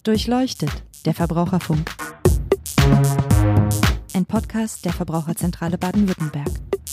Durchleuchtet, der Verbraucherfunk. Ein Podcast der Verbraucherzentrale Baden-Württemberg.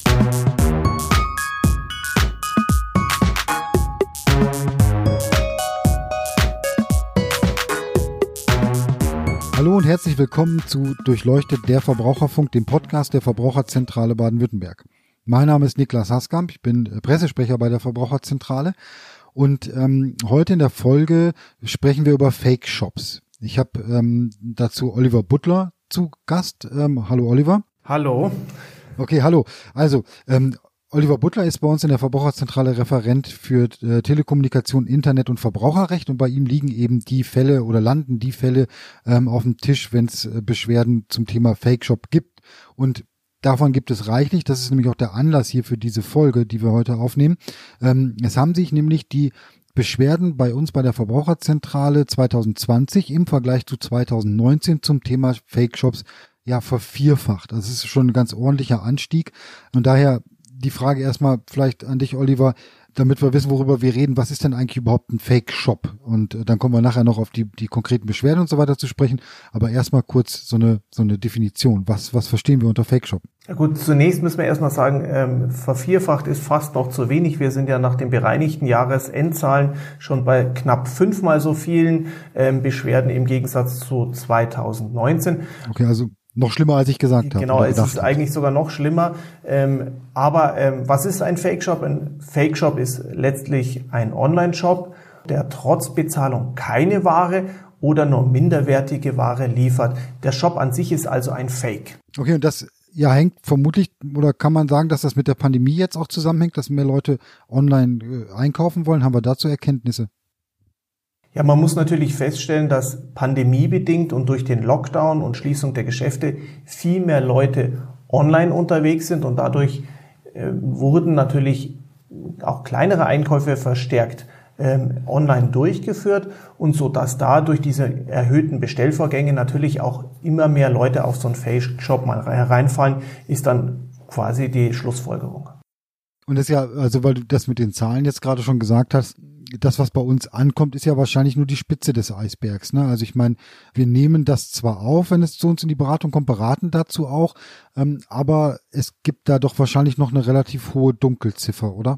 Hallo und herzlich willkommen zu Durchleuchtet, der Verbraucherfunk, dem Podcast der Verbraucherzentrale Baden-Württemberg. Mein Name ist Niklas Haskamp, ich bin Pressesprecher bei der Verbraucherzentrale und heute in der Folge sprechen wir über Fake-Shops. Ich habe dazu Oliver Butler zu Gast. Hallo Oliver. Hallo. Okay, hallo. Also Oliver Butler ist bei uns in der Verbraucherzentrale Referent für Telekommunikation, Internet und Verbraucherrecht und bei ihm liegen eben die Fälle oder landen die Fälle auf dem Tisch, wenn es Beschwerden zum Thema Fake-Shop gibt. Und davon gibt es reichlich. Das ist nämlich auch der Anlass hier für diese Folge, die wir heute aufnehmen. Es haben sich nämlich die Beschwerden bei uns bei der Verbraucherzentrale 2020 im Vergleich zu 2019 zum Thema Fake-Shops ja vervierfacht. Das ist schon ein ganz ordentlicher Anstieg. Und daher die Frage erstmal vielleicht an dich, Oliver, damit wir wissen, worüber wir reden. Was ist denn eigentlich überhaupt ein Fake-Shop? Und dann kommen wir nachher noch auf die konkreten Beschwerden und so weiter zu sprechen. Aber erstmal kurz so eine Definition. Was verstehen wir unter Fake-Shop? Ja gut, zunächst müssen wir erstmal sagen, vervierfacht ist fast noch zu wenig. Wir sind ja nach den bereinigten Jahresendzahlen schon bei knapp 5-mal so vielen Beschwerden im Gegensatz zu 2019. Okay, also noch schlimmer, als ich gesagt habe. Genau, es ist eigentlich sogar noch schlimmer. Aber was ist ein Fake-Shop? Ein Fake-Shop ist letztlich ein Online-Shop, der trotz Bezahlung keine Ware oder nur minderwertige Ware liefert. Der Shop an sich ist also ein Fake. Okay, und das hängt vermutlich, oder kann man sagen, dass das mit der Pandemie jetzt auch zusammenhängt, dass mehr Leute online einkaufen wollen? Haben wir dazu Erkenntnisse? Ja, man muss natürlich feststellen, dass pandemiebedingt und durch den Lockdown und Schließung der Geschäfte viel mehr Leute online unterwegs sind und dadurch wurden natürlich auch kleinere Einkäufe verstärkt online durchgeführt und so, dass da durch diese erhöhten Bestellvorgänge natürlich auch immer mehr Leute auf so einen Fake-Shop mal reinfallen, ist dann quasi die Schlussfolgerung. Und das ist ja, also weil du das mit den Zahlen jetzt gerade schon gesagt hast, das, was bei uns ankommt, ist ja wahrscheinlich nur die Spitze des Eisbergs, ne? Also ich meine, wir nehmen das zwar auf, wenn es zu uns in die Beratung kommt, beraten dazu auch, aber es gibt da doch wahrscheinlich noch eine relativ hohe Dunkelziffer, oder?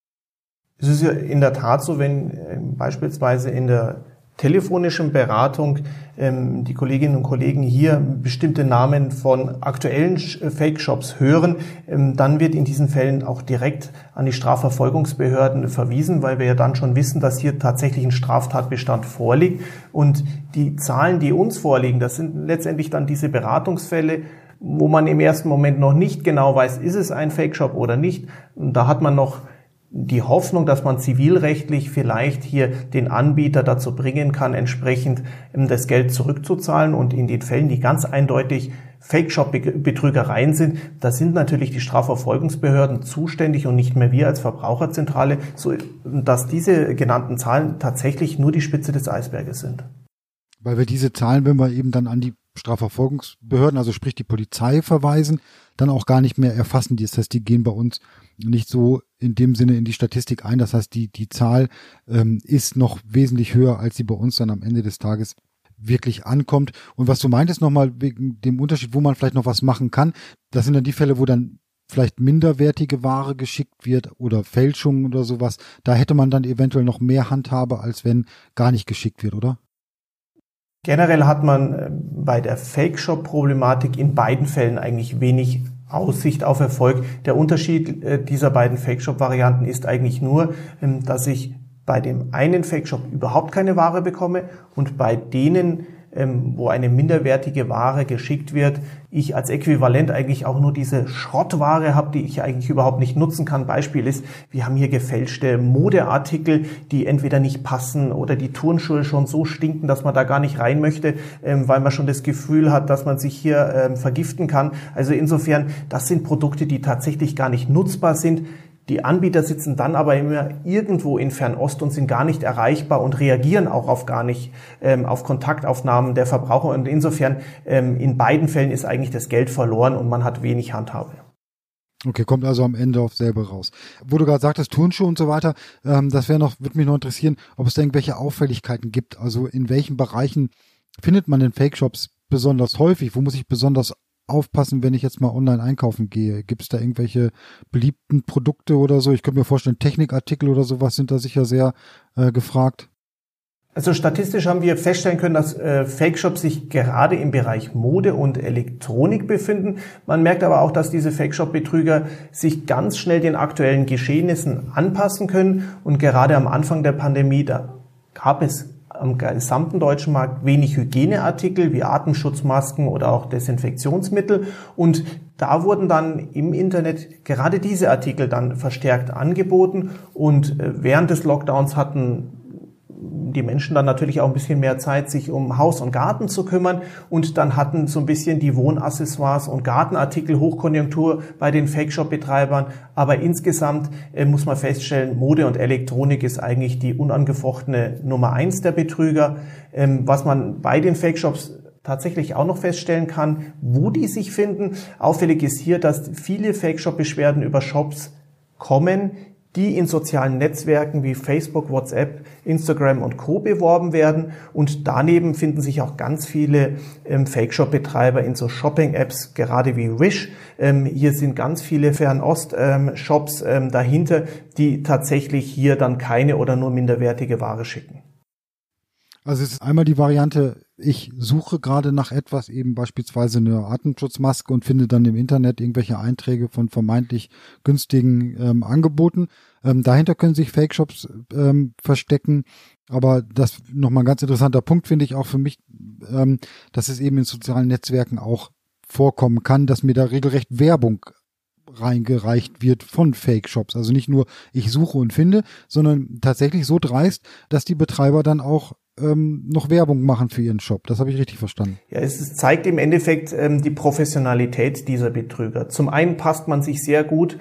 Es ist ja in der Tat so, wenn beispielsweise in der telefonischen Beratung die Kolleginnen und Kollegen hier bestimmte Namen von aktuellen Fake-Shops hören, dann wird in diesen Fällen auch direkt an die Strafverfolgungsbehörden verwiesen, weil wir ja dann schon wissen, dass hier tatsächlich ein Straftatbestand vorliegt. Und die Zahlen, die uns vorliegen, das sind letztendlich dann diese Beratungsfälle, wo man im ersten Moment noch nicht genau weiß, ist es ein Fake-Shop oder nicht. Und da hat man noch die Hoffnung, dass man zivilrechtlich vielleicht hier den Anbieter dazu bringen kann, entsprechend das Geld zurückzuzahlen. Und in den Fällen, die ganz eindeutig Fake-Shop-Betrügereien sind, da sind natürlich die Strafverfolgungsbehörden zuständig und nicht mehr wir als Verbraucherzentrale, so dass diese genannten Zahlen tatsächlich nur die Spitze des Eisberges sind. Weil wir diese Zahlen, wenn wir eben dann an die Strafverfolgungsbehörden, also sprich die Polizei verweisen, dann auch gar nicht mehr erfassen. Das heißt, die gehen bei uns nicht so in dem Sinne in die Statistik ein. Das heißt, die Zahl ist noch wesentlich höher, als sie bei uns dann am Ende des Tages wirklich ankommt. Und was du meintest nochmal wegen dem Unterschied, wo man vielleicht noch was machen kann, das sind dann die Fälle, wo dann vielleicht minderwertige Ware geschickt wird oder Fälschungen oder sowas. Da hätte man dann eventuell noch mehr Handhabe, als wenn gar nicht geschickt wird, oder? Generell hat man bei der Fake-Shop-Problematik in beiden Fällen eigentlich wenig Aussicht auf Erfolg. Der Unterschied dieser beiden Fake-Shop-Varianten ist eigentlich nur, dass ich bei dem einen Fake-Shop überhaupt keine Ware bekomme und bei denen, wo eine minderwertige Ware geschickt wird, ich als Äquivalent eigentlich auch nur diese Schrottware habe, die ich eigentlich überhaupt nicht nutzen kann. Beispiel ist, wir haben hier gefälschte Modeartikel, die entweder nicht passen oder die Turnschuhe schon so stinken, dass man da gar nicht rein möchte, weil man schon das Gefühl hat, dass man sich hier vergiften kann. Also insofern, das sind Produkte, die tatsächlich gar nicht nutzbar sind. Die Anbieter sitzen dann aber immer irgendwo in Fernost und sind gar nicht erreichbar und reagieren auch auf Kontaktaufnahmen der Verbraucher. Und insofern in beiden Fällen ist eigentlich das Geld verloren und man hat wenig Handhabe. Okay, kommt also am Ende auf selber raus. Wo du gerade sagtest, Turnschuhe und so weiter, das würde mich noch interessieren, ob es da irgendwelche Auffälligkeiten gibt. Also in welchen Bereichen findet man denn Fake-Shops besonders häufig? Wo muss ich besonders aufpassen, wenn ich jetzt mal online einkaufen gehe? Gibt es da irgendwelche beliebten Produkte oder so? Ich könnte mir vorstellen, Technikartikel oder sowas sind da sicher sehr gefragt. Also statistisch haben wir feststellen können, dass Fake-Shops sich gerade im Bereich Mode und Elektronik befinden. Man merkt aber auch, dass diese Fake-Shop-Betrüger sich ganz schnell den aktuellen Geschehnissen anpassen können. Und gerade am Anfang der Pandemie, da gab es am gesamten deutschen Markt wenig Hygieneartikel wie Atemschutzmasken oder auch Desinfektionsmittel. Und da wurden dann im Internet gerade diese Artikel dann verstärkt angeboten. Und während des Lockdowns hatten die Menschen dann natürlich auch ein bisschen mehr Zeit, sich um Haus und Garten zu kümmern, und dann hatten so ein bisschen die Wohnaccessoires und Gartenartikel Hochkonjunktur bei den Fake-Shop-Betreibern. Aber insgesamt muss man feststellen, Mode und Elektronik ist eigentlich die unangefochtene Nummer 1 der Betrüger. Was man bei den Fake-Shops tatsächlich auch noch feststellen kann, wo die sich finden. Auffällig ist hier, dass viele Fake-Shop-Beschwerden über Shops kommen, die in sozialen Netzwerken wie Facebook, WhatsApp, Instagram und Co. beworben werden. Und daneben finden sich auch ganz viele Fake-Shop-Betreiber in so Shopping-Apps, gerade wie Wish. Hier sind ganz viele Fernost-Shops dahinter, die tatsächlich hier dann keine oder nur minderwertige Ware schicken. Also es ist einmal die Variante, ich suche gerade nach etwas, eben beispielsweise eine Atemschutzmaske, und finde dann im Internet irgendwelche Einträge von vermeintlich günstigen Angeboten. Dahinter können sich Fake-Shops verstecken. Aber das nochmal ein ganz interessanter Punkt, finde ich auch für mich, dass es eben in sozialen Netzwerken auch vorkommen kann, dass mir da regelrecht Werbung reingereicht wird von Fake-Shops. Also nicht nur ich suche und finde, sondern tatsächlich so dreist, dass die Betreiber dann auch noch Werbung machen für ihren Shop. Das habe ich richtig verstanden. Ja, es zeigt im Endeffekt die Professionalität dieser Betrüger. Zum einen passt man sich sehr gut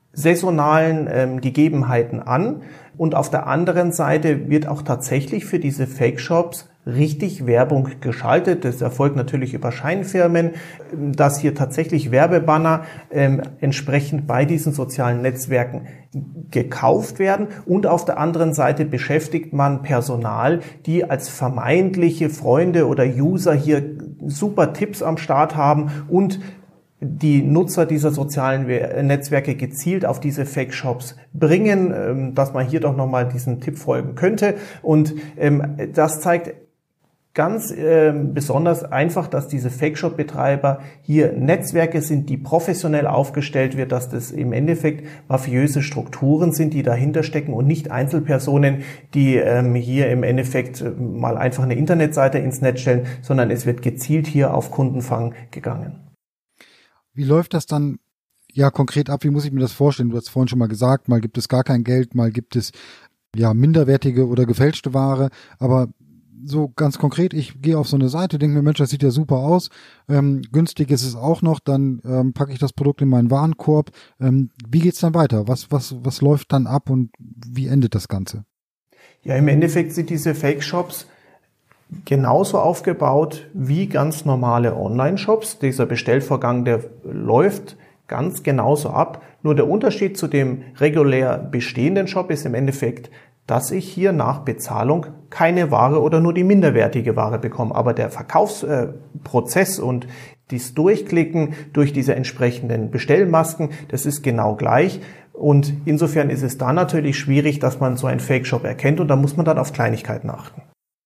saisonalen Gegebenheiten an, und auf der anderen Seite wird auch tatsächlich für diese Fake-Shops richtig Werbung geschaltet. Das erfolgt natürlich über Scheinfirmen, dass hier tatsächlich Werbebanner entsprechend bei diesen sozialen Netzwerken gekauft werden, und auf der anderen Seite beschäftigt man Personal, die als vermeintliche Freunde oder User hier super Tipps am Start haben und die Nutzer dieser sozialen Netzwerke gezielt auf diese Fake-Shops bringen, dass man hier doch nochmal diesem Tipp folgen könnte. Und das zeigt ganz besonders einfach, dass diese Fake-Shop-Betreiber hier Netzwerke sind, die professionell aufgestellt wird, dass das im Endeffekt mafiöse Strukturen sind, die dahinter stecken, und nicht Einzelpersonen, die hier im Endeffekt mal einfach eine Internetseite ins Netz stellen, sondern es wird gezielt hier auf Kundenfang gegangen. Wie läuft das dann ja konkret ab? Wie muss ich mir das vorstellen? Du hast vorhin schon mal gesagt, mal gibt es gar kein Geld, mal gibt es ja minderwertige oder gefälschte Ware, aber so ganz konkret, ich gehe auf so eine Seite, denke mir, Mensch, das sieht ja super aus, günstig ist es auch noch, dann packe ich das Produkt in meinen Warenkorb. Wie geht's dann weiter? Was läuft dann ab und wie endet das Ganze? Ja, im Endeffekt sind diese Fake-Shops genauso aufgebaut wie ganz normale Online-Shops. Dieser Bestellvorgang, der läuft ganz genauso ab. Nur der Unterschied zu dem regulär bestehenden Shop ist im Endeffekt, dass ich hier nach Bezahlung keine Ware oder nur die minderwertige Ware bekomme. Aber der Verkaufsprozess und das Durchklicken durch diese entsprechenden Bestellmasken, das ist genau gleich. Und insofern ist es da natürlich schwierig, dass man so einen Fake-Shop erkennt, und da muss man dann auf Kleinigkeiten achten.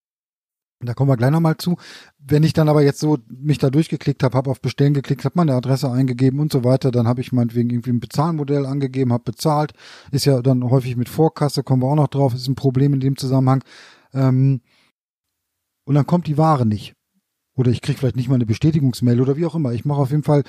Da kommen wir gleich nochmal zu. Wenn ich dann aber jetzt so mich da durchgeklickt habe auf Bestellen geklickt, habe meine Adresse eingegeben und so weiter, dann habe ich meinetwegen irgendwie ein Bezahlmodell angegeben, habe bezahlt, ist ja dann häufig mit Vorkasse, kommen wir auch noch drauf, ist ein Problem in dem Zusammenhang. Und dann kommt die Ware nicht. Oder ich kriege vielleicht nicht mal eine Bestätigungsmail oder wie auch immer. Ich mache auf jeden Fall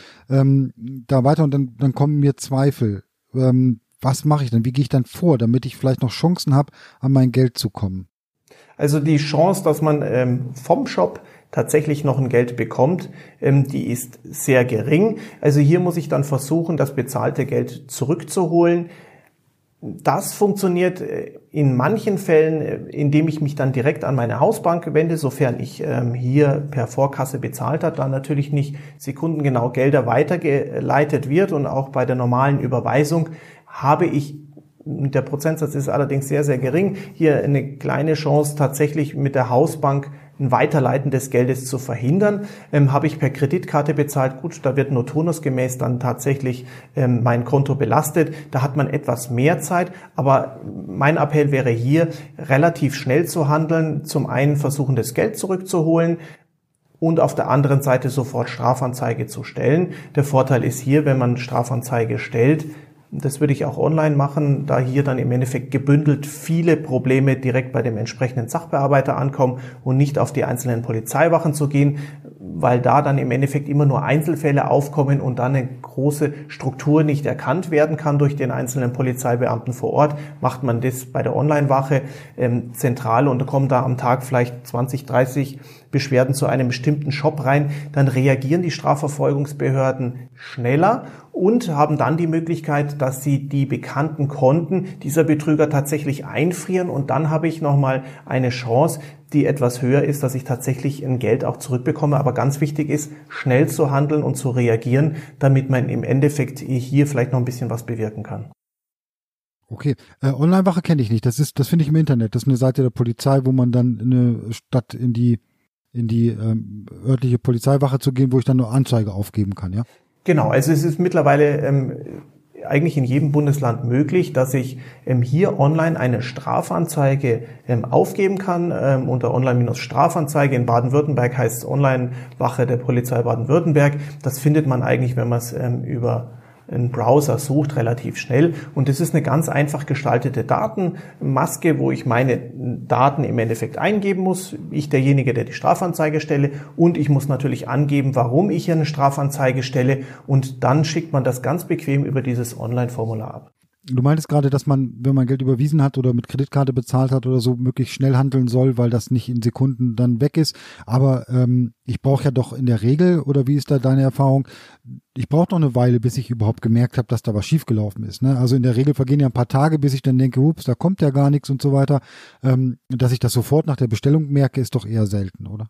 da weiter, und dann kommen mir Zweifel. Was mache ich dann? Wie gehe ich dann vor, damit ich vielleicht noch Chancen habe, an mein Geld zu kommen? Also die Chance, dass man vom Shop tatsächlich noch ein Geld bekommt, die ist sehr gering. Also hier muss ich dann versuchen, das bezahlte Geld zurückzuholen. Das funktioniert in manchen Fällen, indem ich mich dann direkt an meine Hausbank wende, sofern ich hier per Vorkasse bezahlt habe, dann natürlich nicht sekundengenau Gelder weitergeleitet wird, und auch bei der normalen Überweisung habe ich, der Prozentsatz ist allerdings sehr, sehr gering, hier eine kleine Chance, tatsächlich mit der Hausbank ein Weiterleiten des Geldes zu verhindern. Habe ich per Kreditkarte bezahlt, gut, da wird nur turnusgemäß dann tatsächlich mein Konto belastet. Da hat man etwas mehr Zeit, aber mein Appell wäre hier, relativ schnell zu handeln. Zum einen versuchen, das Geld zurückzuholen und auf der anderen Seite sofort Strafanzeige zu stellen. Der Vorteil ist hier, wenn man Strafanzeige stellt, das würde ich auch online machen, da hier dann im Endeffekt gebündelt viele Probleme direkt bei dem entsprechenden Sachbearbeiter ankommen und nicht auf die einzelnen Polizeiwachen zu gehen, weil da dann im Endeffekt immer nur Einzelfälle aufkommen und dann eine große Struktur nicht erkannt werden kann durch den einzelnen Polizeibeamten vor Ort. Macht man das bei der Online-Wache zentral und kommen da am Tag vielleicht 20, 30 Beschwerden zu einem bestimmten Shop rein, dann reagieren die Strafverfolgungsbehörden schneller und haben dann die Möglichkeit, dass sie die bekannten Konten dieser Betrüger tatsächlich einfrieren, und dann habe ich nochmal eine Chance, die etwas höher ist, dass ich tatsächlich ein Geld auch zurückbekomme. Aber ganz wichtig ist, schnell zu handeln und zu reagieren, damit man im Endeffekt hier vielleicht noch ein bisschen was bewirken kann. Okay, Online-Wache kenne ich nicht. Das finde ich im Internet. Das ist eine Seite der Polizei, wo man dann eine Stadt in die örtliche Polizeiwache zu gehen, wo ich dann nur Anzeige aufgeben kann, ja? Genau, also es ist mittlerweile eigentlich in jedem Bundesland möglich, dass ich hier online eine Strafanzeige aufgeben kann. Unter Online-Strafanzeige in Baden-Württemberg heißt es Online-Wache der Polizei Baden-Württemberg. Das findet man eigentlich, wenn man es über einen Browser sucht, relativ schnell. Und das ist eine ganz einfach gestaltete Datenmaske, wo ich meine Daten im Endeffekt eingeben muss. Ich derjenige, der die Strafanzeige stelle. Und ich muss natürlich angeben, warum ich hier eine Strafanzeige stelle. Und dann schickt man das ganz bequem über dieses Online-Formular ab. Du meintest gerade, dass man, wenn man Geld überwiesen hat oder mit Kreditkarte bezahlt hat oder so, möglichst schnell handeln soll, weil das nicht in Sekunden dann weg ist. Aber ich brauche ja doch in der Regel, oder wie ist da deine Erfahrung, ich brauche doch eine Weile, bis ich überhaupt gemerkt habe, dass da was schiefgelaufen ist. Ne? Also in der Regel vergehen ja ein paar Tage, bis ich dann denke, ups, da kommt ja gar nichts und so weiter. Dass ich das sofort nach der Bestellung merke, ist doch eher selten, oder?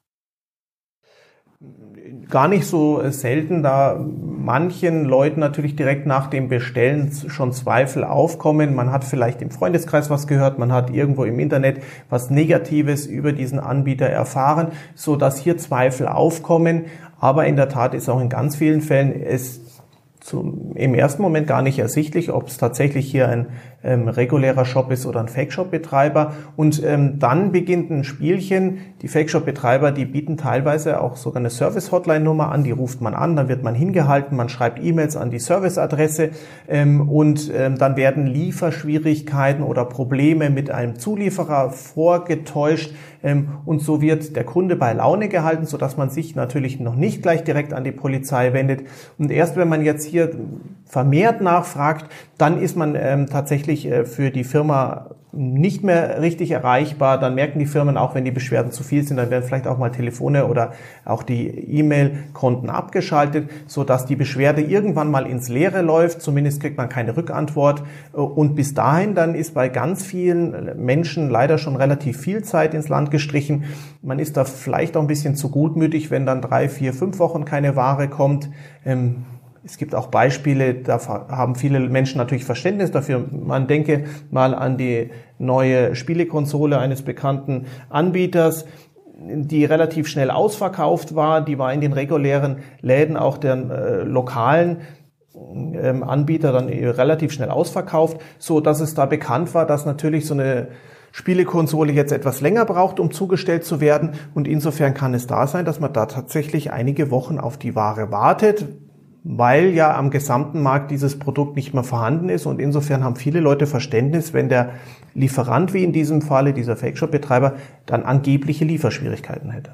Gar nicht so selten, da manchen Leuten natürlich direkt nach dem Bestellen schon Zweifel aufkommen. Man hat vielleicht im Freundeskreis was gehört, man hat irgendwo im Internet was Negatives über diesen Anbieter erfahren, so dass hier Zweifel aufkommen. Aber in der Tat ist auch in ganz vielen Fällen im ersten Moment gar nicht ersichtlich, ob es tatsächlich hier ein regulärer Shop ist oder ein Fake-Shop-Betreiber. Und dann beginnt ein Spielchen. Die Fake-Shop-Betreiber, die bieten teilweise auch sogar eine Service-Hotline-Nummer an, die ruft man an, dann wird man hingehalten, man schreibt E-Mails an die Serviceadresse und dann werden Lieferschwierigkeiten oder Probleme mit einem Zulieferer vorgetäuscht und so wird der Kunde bei Laune gehalten, sodass man sich natürlich noch nicht gleich direkt an die Polizei wendet. Und erst wenn man jetzt hier vermehrt nachfragt, dann ist man tatsächlich für die Firma nicht mehr richtig erreichbar. Dann merken die Firmen auch, wenn die Beschwerden zu viel sind, dann werden vielleicht auch mal Telefone oder auch die E-Mail-Konten abgeschaltet, sodass die Beschwerde irgendwann mal ins Leere läuft. Zumindest kriegt man keine Rückantwort. Und bis dahin dann ist bei ganz vielen Menschen leider schon relativ viel Zeit ins Land gestrichen. Man ist da vielleicht auch ein bisschen zu gutmütig, wenn dann 3, 4, 5 Wochen keine Ware kommt. Es gibt auch Beispiele, da haben viele Menschen natürlich Verständnis dafür. Man denke mal an die neue Spielekonsole eines bekannten Anbieters, die relativ schnell ausverkauft war. Die war in den regulären Läden auch der lokalen Anbieter dann relativ schnell ausverkauft, so dass es da bekannt war, dass natürlich so eine Spielekonsole jetzt etwas länger braucht, um zugestellt zu werden. Und insofern kann es da sein, dass man da tatsächlich einige Wochen auf die Ware wartet, weil ja am gesamten Markt dieses Produkt nicht mehr vorhanden ist. Und insofern haben viele Leute Verständnis, wenn der Lieferant, wie in diesem Falle dieser Fake-Shop-Betreiber, dann angebliche Lieferschwierigkeiten hätte.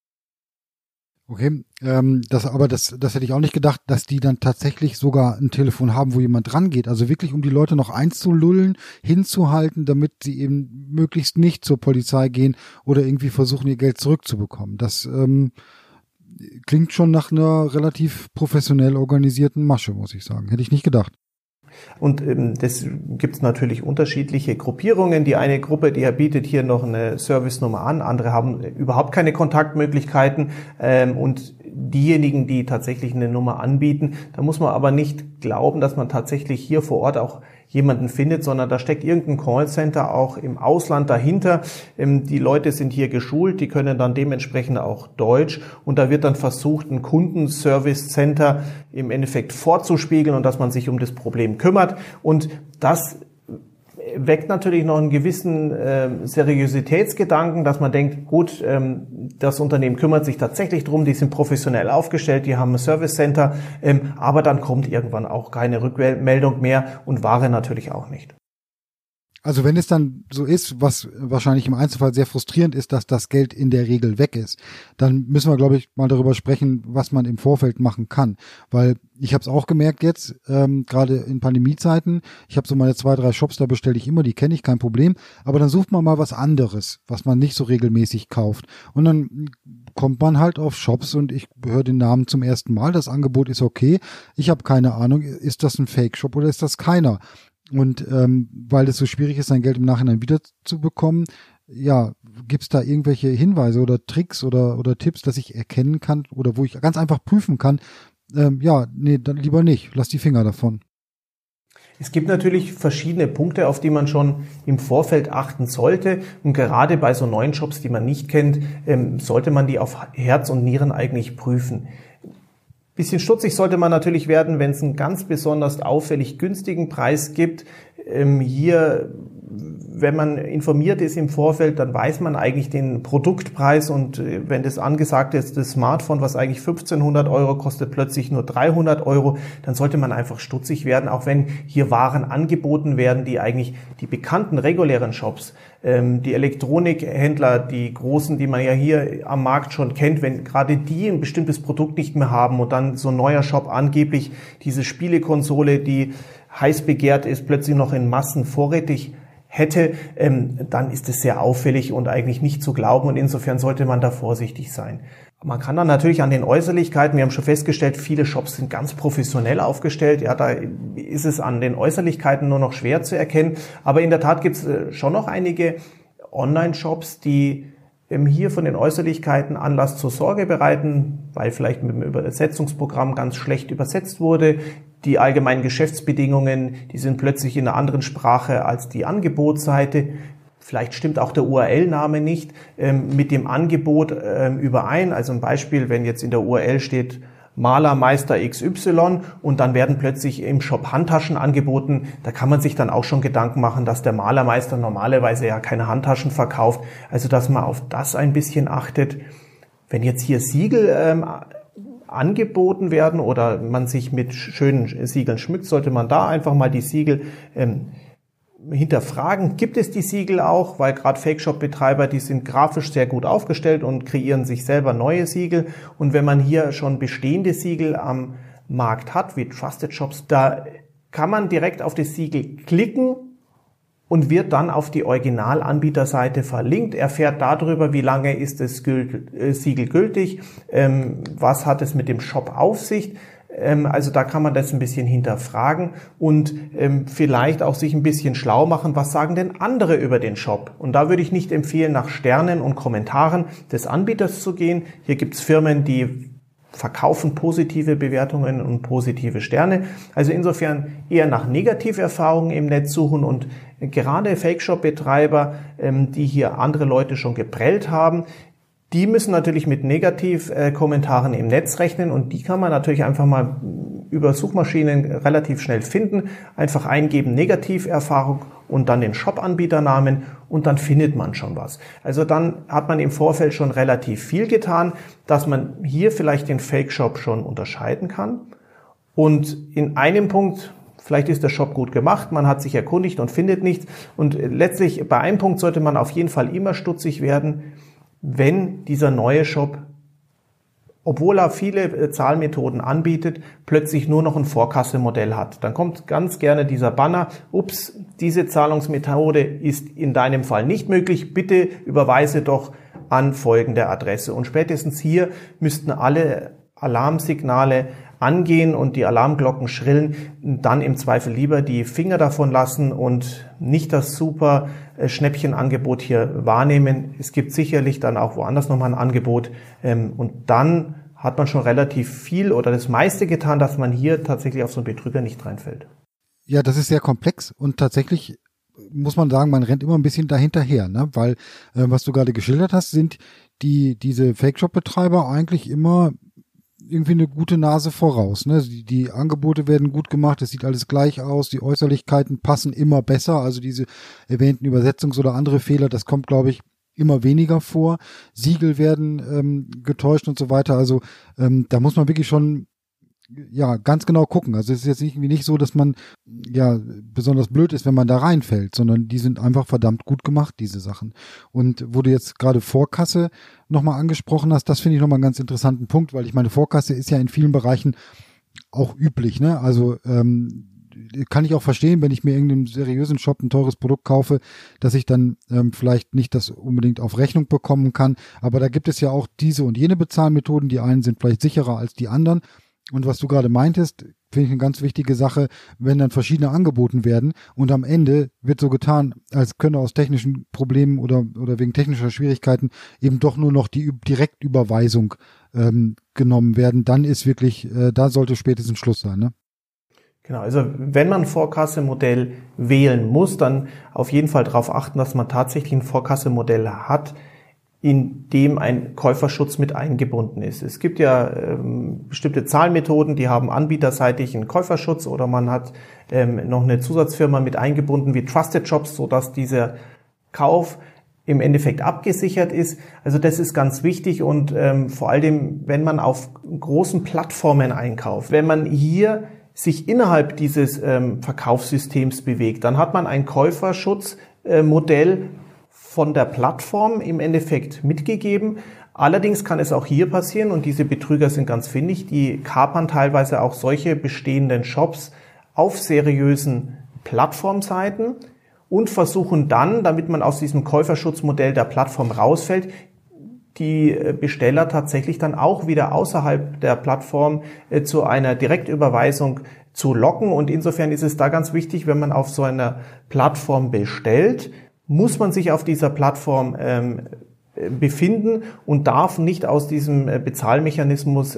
Okay, das hätte ich auch nicht gedacht, dass die dann tatsächlich sogar ein Telefon haben, wo jemand dran geht. Also wirklich, um die Leute noch einzulullen, hinzuhalten, damit sie eben möglichst nicht zur Polizei gehen oder irgendwie versuchen, ihr Geld zurückzubekommen. Das klingt schon nach einer relativ professionell organisierten Masche, muss ich sagen. Hätte ich nicht gedacht. Und das gibt es natürlich unterschiedliche Gruppierungen. Die eine Gruppe, die bietet hier noch eine Service-Nummer an, andere haben überhaupt keine Kontaktmöglichkeiten. Und diejenigen, die tatsächlich eine Nummer anbieten, da muss man aber nicht glauben, dass man tatsächlich hier vor Ort auch jemanden findet, sondern da steckt irgendein Callcenter auch im Ausland dahinter. Die Leute sind hier geschult, die können dann dementsprechend auch Deutsch und da wird dann versucht, ein Kundenservice-Center im Endeffekt vorzuspiegeln und dass man sich um das Problem kümmert und das weckt natürlich noch einen gewissen Seriositätsgedanken, dass man denkt, gut, das Unternehmen kümmert sich tatsächlich drum, die sind professionell aufgestellt, die haben ein Service Center, aber dann kommt irgendwann auch keine Rückmeldung mehr und Ware natürlich auch nicht. Also wenn es dann so ist, was wahrscheinlich im Einzelfall sehr frustrierend ist, dass das Geld in der Regel weg ist, dann müssen wir, glaube ich, mal darüber sprechen, was man im Vorfeld machen kann. Weil ich habe es auch gemerkt jetzt, gerade in Pandemiezeiten, ich habe so meine 2, 3 Shops, da bestelle ich immer, die kenne ich, kein Problem. Aber dann sucht man mal was anderes, was man nicht so regelmäßig kauft. Und dann kommt man halt auf Shops und ich höre den Namen zum ersten Mal, das Angebot ist okay. Ich habe keine Ahnung, ist das ein Fake-Shop oder ist das keiner? Und weil es so schwierig ist, sein Geld im Nachhinein wiederzubekommen, ja, gibt's da irgendwelche Hinweise oder Tricks oder Tipps, dass ich erkennen kann oder wo ich ganz einfach prüfen kann, ja, nee, dann lieber nicht, lass die Finger davon. Es gibt natürlich verschiedene Punkte, auf die man schon im Vorfeld achten sollte. Und gerade bei so neuen Shops, die man nicht kennt, sollte man die auf Herz und Nieren eigentlich prüfen. Bisschen stutzig sollte man natürlich werden, wenn es einen ganz besonders auffällig günstigen Preis gibt. Hier, wenn man informiert ist im Vorfeld, dann weiß man eigentlich den Produktpreis und wenn das angesagt ist, das Smartphone, was eigentlich 1.500 € kostet, plötzlich nur 300 €, dann sollte man einfach stutzig werden, auch wenn hier Waren angeboten werden, die eigentlich die bekannten regulären Shops, die Elektronikhändler, die großen, die man ja hier am Markt schon kennt, wenn gerade die ein bestimmtes Produkt nicht mehr haben und dann so ein neuer Shop angeblich diese Spielekonsole, die heiß begehrt ist, plötzlich noch in Massen vorrätig hätte, dann ist es sehr auffällig und eigentlich nicht zu glauben und insofern sollte man da vorsichtig sein. Man kann dann natürlich an den Äußerlichkeiten, wir haben schon festgestellt, viele Shops sind ganz professionell aufgestellt, ja, da ist es an den Äußerlichkeiten nur noch schwer zu erkennen, aber in der Tat gibt es schon noch einige Online-Shops, die hier von den Äußerlichkeiten Anlass zur Sorge bereiten, weil vielleicht mit dem Übersetzungsprogramm ganz schlecht übersetzt wurde. Die allgemeinen Geschäftsbedingungen, die sind plötzlich in einer anderen Sprache als die Angebotsseite. Vielleicht stimmt auch der URL-Name nicht mit dem Angebot überein. Also ein Beispiel, wenn jetzt in der URL steht Malermeister XY und dann werden plötzlich im Shop Handtaschen angeboten. Da kann man sich dann auch schon Gedanken machen, dass der Malermeister normalerweise ja keine Handtaschen verkauft. Also dass man auf das ein bisschen achtet. Wenn jetzt hier Siegel angeboten werden oder man sich mit schönen Siegeln schmückt, sollte man da einfach mal die Siegel hinterfragen. Gibt es die Siegel auch? Weil gerade Fake-Shop-Betreiber, die sind grafisch sehr gut aufgestellt und kreieren sich selber neue Siegel. Und wenn man hier schon bestehende Siegel am Markt hat, wie Trusted Shops, da kann man direkt auf das Siegel klicken und wird dann auf die Originalanbieterseite verlinkt, erfährt darüber, wie lange ist das Siegel gültig, was hat es mit dem Shop auf sich. Also da kann man das ein bisschen hinterfragen und vielleicht auch sich ein bisschen schlau machen, was sagen denn andere über den Shop. Und da würde ich nicht empfehlen, nach Sternen und Kommentaren des Anbieters zu gehen. Hier gibt es Firmen, die verkaufen positive Bewertungen und positive Sterne. Also insofern eher nach Negativerfahrungen im Netz suchen und gerade Fake-Shop-Betreiber, die hier andere Leute schon geprellt haben, die müssen natürlich mit Negativkommentaren im Netz rechnen und die kann man natürlich einfach mal über Suchmaschinen relativ schnell finden. Einfach eingeben Negativerfahrung und dann den Shop-Anbieternamen und dann findet man schon was. Also dann hat man im Vorfeld schon relativ viel getan, dass man hier vielleicht den Fake-Shop schon unterscheiden kann. Und in einem Punkt, vielleicht ist der Shop gut gemacht, man hat sich erkundigt und findet nichts. Und letztlich bei einem Punkt sollte man auf jeden Fall immer stutzig werden, wenn dieser neue Shop, obwohl er viele Zahlmethoden anbietet, plötzlich nur noch ein Vorkassemodell hat. Dann kommt ganz gerne dieser Banner, ups, diese Zahlungsmethode ist in deinem Fall nicht möglich, bitte überweise doch an folgende Adresse. Und spätestens hier müssten alle Alarmsignale angehen und die Alarmglocken schrillen, dann im Zweifel lieber die Finger davon lassen und nicht das super Schnäppchenangebot hier wahrnehmen. Es gibt sicherlich dann auch woanders nochmal ein Angebot und dann hat man schon relativ viel oder das meiste getan, dass man hier tatsächlich auf so einen Betrüger nicht reinfällt. Ja, das ist sehr komplex und tatsächlich muss man sagen, man rennt immer ein bisschen dahinterher, ne? Weil was du gerade geschildert hast, sind diese Fake-Shop-Betreiber eigentlich immer irgendwie eine gute Nase voraus, ne? Die Angebote werden gut gemacht, es sieht alles gleich aus, die Äußerlichkeiten passen immer besser, also diese erwähnten Übersetzungs- oder andere Fehler, das kommt, glaube ich, immer weniger vor. Siegel werden getäuscht und so weiter. Also da muss man wirklich schon ganz genau gucken. Also es ist jetzt irgendwie nicht so, dass man besonders blöd ist, wenn man da reinfällt, sondern die sind einfach verdammt gut gemacht, diese Sachen. Und wo du jetzt gerade Vorkasse nochmal angesprochen hast, das finde ich nochmal einen ganz interessanten Punkt, weil ich meine, Vorkasse ist ja in vielen Bereichen auch üblich, ne? Also kann ich auch verstehen, wenn ich mir irgendeinem seriösen Shop ein teures Produkt kaufe, dass ich dann vielleicht nicht das unbedingt auf Rechnung bekommen kann. Aber da gibt es ja auch diese und jene Bezahlmethoden. Die einen sind vielleicht sicherer als die anderen. Und was du gerade meintest, finde ich eine ganz wichtige Sache, wenn dann verschiedene angeboten werden und am Ende wird so getan, als könne aus technischen Problemen oder wegen technischer Schwierigkeiten eben doch nur noch die Direktüberweisung genommen werden, dann ist wirklich, da sollte spätestens Schluss sein, ne? Genau, also wenn man ein Vorkassemodell wählen muss, dann auf jeden Fall darauf achten, dass man tatsächlich ein Vorkassemodell hat, in dem ein Käuferschutz mit eingebunden ist. Es gibt ja bestimmte Zahlmethoden, die haben anbieterseitig einen Käuferschutz oder man hat noch eine Zusatzfirma mit eingebunden wie Trusted Shops, sodass dieser Kauf im Endeffekt abgesichert ist. Also das ist ganz wichtig und vor allem, wenn man auf großen Plattformen einkauft, wenn man hier sich innerhalb dieses Verkaufssystems bewegt, dann hat man ein Käuferschutzmodell von der Plattform im Endeffekt mitgegeben. Allerdings kann es auch hier passieren, und diese Betrüger sind ganz findig, die kapern teilweise auch solche bestehenden Shops auf seriösen Plattformseiten und versuchen dann, damit man aus diesem Käuferschutzmodell der Plattform rausfällt, die Besteller tatsächlich dann auch wieder außerhalb der Plattform zu einer Direktüberweisung zu locken. Und insofern ist es da ganz wichtig, wenn man auf so einer Plattform bestellt, muss man sich auf dieser Plattform befinden und darf nicht aus diesem Bezahlmechanismus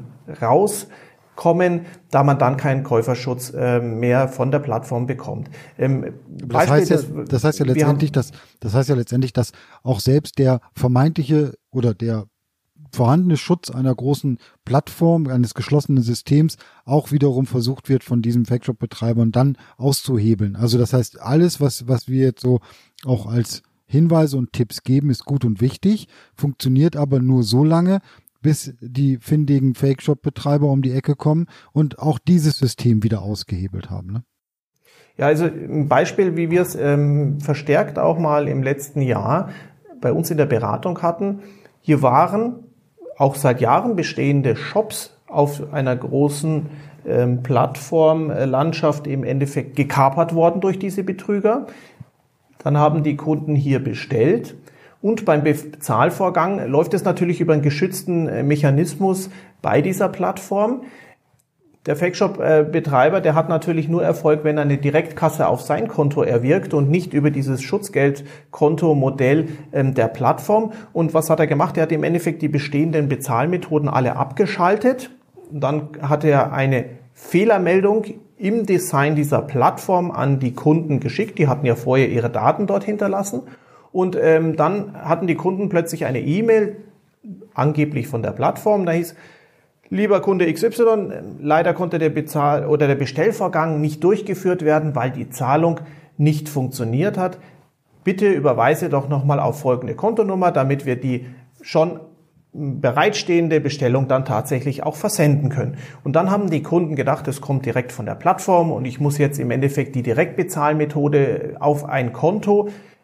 rauskommen, da man dann keinen Käuferschutz mehr von der Plattform bekommt. Das heißt ja letztendlich, dass auch selbst der vermeintliche oder der vorhandene Schutz einer großen Plattform, eines geschlossenen Systems auch wiederum versucht wird, von diesem Fake-Shop-Betreibern dann auszuhebeln. Also das heißt, alles, was wir jetzt so auch als Hinweise und Tipps geben, ist gut und wichtig, funktioniert aber nur so lange, bis die findigen Fake-Shop-Betreiber um die Ecke kommen und auch dieses System wieder ausgehebelt haben, ne? Ja, also ein Beispiel, wie wir es verstärkt auch mal im letzten Jahr bei uns in der Beratung hatten. Hier waren auch seit Jahren bestehende Shops auf einer großen Plattformlandschaft im Endeffekt gekapert worden durch diese Betrüger. Dann haben die Kunden hier bestellt und beim Bezahlvorgang läuft es natürlich über einen geschützten Mechanismus bei dieser Plattform. Der Fake-Shop-Betreiber, der hat natürlich nur Erfolg, wenn er eine Direktkasse auf sein Konto erwirkt und nicht über dieses Schutzgeldkonto-Modell der Plattform. Und was hat er gemacht? Er hat im Endeffekt die bestehenden Bezahlmethoden alle abgeschaltet. Und dann hat er eine Fehlermeldung im Design dieser Plattform an die Kunden geschickt. Die hatten ja vorher ihre Daten dort hinterlassen. Und dann hatten die Kunden plötzlich eine E-Mail, angeblich von der Plattform, da hieß: Lieber Kunde XY, leider konnte der Bestellvorgang nicht durchgeführt werden, weil die Zahlung nicht funktioniert hat. Bitte überweise doch nochmal auf folgende Kontonummer, damit wir die schon bereitstehende Bestellung dann tatsächlich auch versenden können. Und dann haben die Kunden gedacht, es kommt direkt von der Plattform und ich muss jetzt im Endeffekt die Direktbezahlmethode auf ein Konto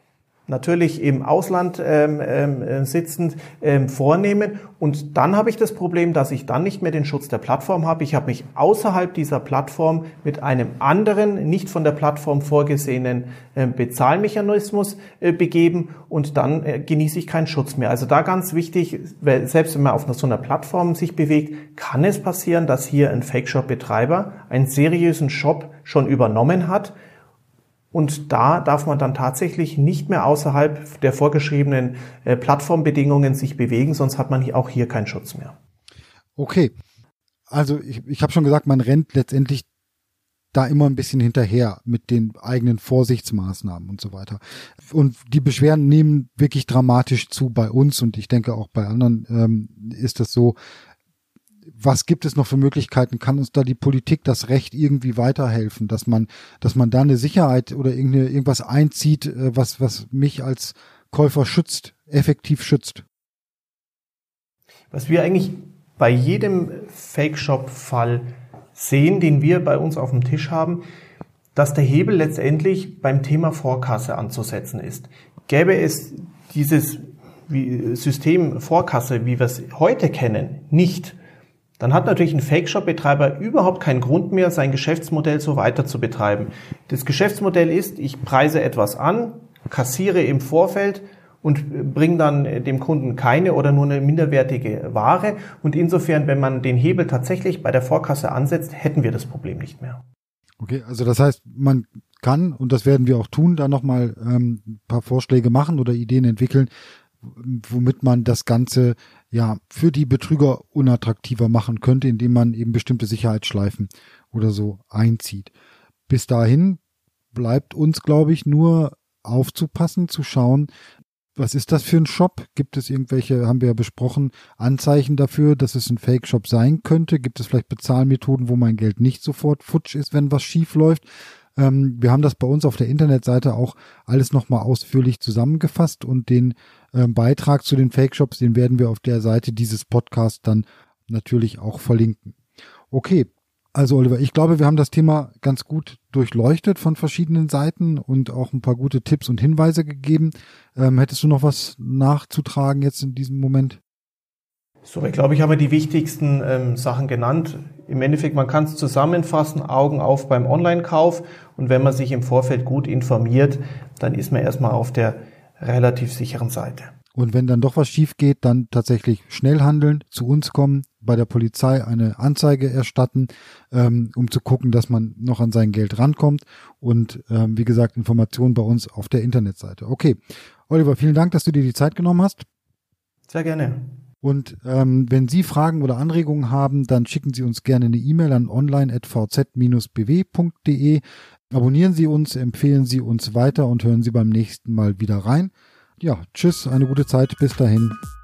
natürlich im Ausland sitzend vornehmen. Und dann habe ich das Problem, dass ich dann nicht mehr den Schutz der Plattform habe. Ich habe mich außerhalb dieser Plattform mit einem anderen, nicht von der Plattform vorgesehenen Bezahlmechanismus begeben und dann genieße ich keinen Schutz mehr. Also da ganz wichtig, weil selbst wenn man auf so einer Plattform sich bewegt, kann es passieren, dass hier ein Fake-Shop-Betreiber einen seriösen Shop schon übernommen hat. Und da darf man dann tatsächlich nicht mehr außerhalb der vorgeschriebenen Plattformbedingungen sich bewegen, sonst hat man auch hier keinen Schutz mehr. Okay, also ich habe schon gesagt, man rennt letztendlich da immer ein bisschen hinterher mit den eigenen Vorsichtsmaßnahmen und so weiter. Und die Beschwerden nehmen wirklich dramatisch zu bei uns und ich denke auch bei anderen ist das so. Was gibt es noch für Möglichkeiten? Kann uns da die Politik, das Recht irgendwie weiterhelfen, dass man da eine Sicherheit oder irgendwas einzieht, was mich als Käufer schützt, effektiv schützt? Was wir eigentlich bei jedem Fake-Shop-Fall sehen, den wir bei uns auf dem Tisch haben, dass der Hebel letztendlich beim Thema Vorkasse anzusetzen ist. Gäbe es dieses System Vorkasse, wie wir es heute kennen, nicht, dann hat natürlich ein Fake-Shop-Betreiber überhaupt keinen Grund mehr, sein Geschäftsmodell so weiter zu betreiben. Das Geschäftsmodell ist, ich preise etwas an, kassiere im Vorfeld und bringe dann dem Kunden keine oder nur eine minderwertige Ware. Und insofern, wenn man den Hebel tatsächlich bei der Vorkasse ansetzt, hätten wir das Problem nicht mehr. Okay, also das heißt, man kann, und das werden wir auch tun, da nochmal ein paar Vorschläge machen oder Ideen entwickeln, womit man das Ganze ja für die Betrüger unattraktiver machen könnte, indem man eben bestimmte Sicherheitsschleifen oder so einzieht. Bis dahin bleibt uns, glaube ich, nur aufzupassen, zu schauen, was ist das für ein Shop? Gibt es irgendwelche, haben wir ja besprochen, Anzeichen dafür, dass es ein Fake-Shop sein könnte? Gibt es vielleicht Bezahlmethoden, wo mein Geld nicht sofort futsch ist, wenn was schief läuft? Wir haben das bei uns auf der Internetseite auch alles nochmal ausführlich zusammengefasst und den Beitrag zu den Fake-Shops, den werden wir auf der Seite dieses Podcasts dann natürlich auch verlinken. Okay, also Oliver, ich glaube, wir haben das Thema ganz gut durchleuchtet von verschiedenen Seiten und auch ein paar gute Tipps und Hinweise gegeben. Hättest du noch was nachzutragen jetzt in diesem Moment? So, ich glaube, ich habe die wichtigsten Sachen genannt. Im Endeffekt, man kann es zusammenfassen, Augen auf beim Online-Kauf. Und wenn man sich im Vorfeld gut informiert, dann ist man erstmal auf der relativ sicheren Seite. Und wenn dann doch was schief geht, dann tatsächlich schnell handeln, zu uns kommen, bei der Polizei eine Anzeige erstatten, um zu gucken, dass man noch an sein Geld rankommt. Und wie gesagt, Informationen bei uns auf der Internetseite. Okay, Oliver, vielen Dank, dass du dir die Zeit genommen hast. Sehr gerne. Und wenn Sie Fragen oder Anregungen haben, dann schicken Sie uns gerne eine E-Mail an online@vz-bw.de. Abonnieren Sie uns, empfehlen Sie uns weiter und hören Sie beim nächsten Mal wieder rein. Ja, tschüss, eine gute Zeit, bis dahin.